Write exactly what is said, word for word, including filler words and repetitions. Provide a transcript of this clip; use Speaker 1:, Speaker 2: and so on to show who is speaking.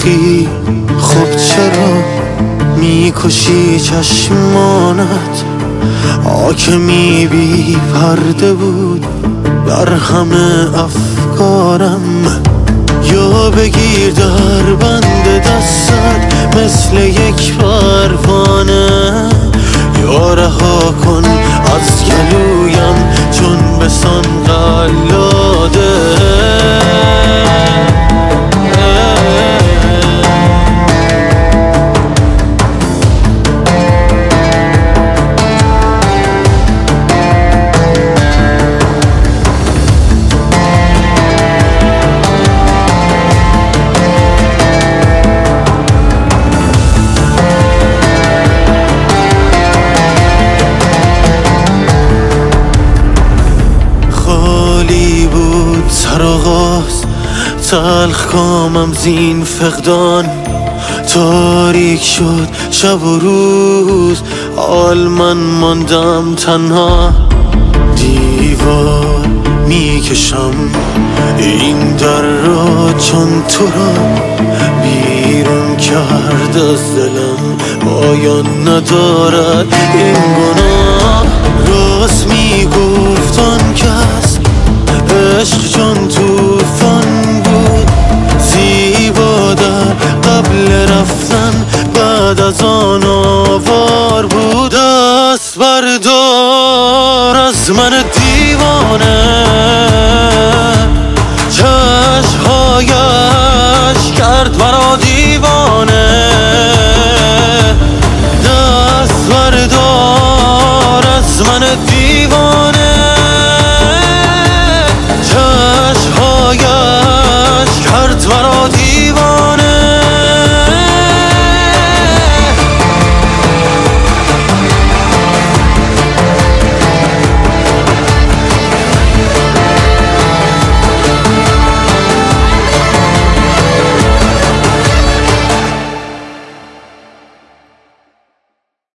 Speaker 1: میسوختی خب چرا میکشی چشمانت؟ حاکمی بی پرده بود بر همه افکارم. یا بگیر در بند دستت مثل یک پروانه، یا رها کن از گلویم چون بسان قلاده. سرآغاز تلخ کامم زین فقدان، تاریک شد شب و روز حال من ماندم تنها. دیوار میکشم این در را چون تو را بیرون کرد از دلم، پایان ندارد این گناه. راست میگفت آن کس عشق چون توفان بود، زیبا در قبل رفتن بعد از آن آوار بود. دست بردار از من دیوانه، چشمهایش کرد مرا دیوانه. دست بردار از من دیوانه، چشمهایش کرد مرا دیوانه.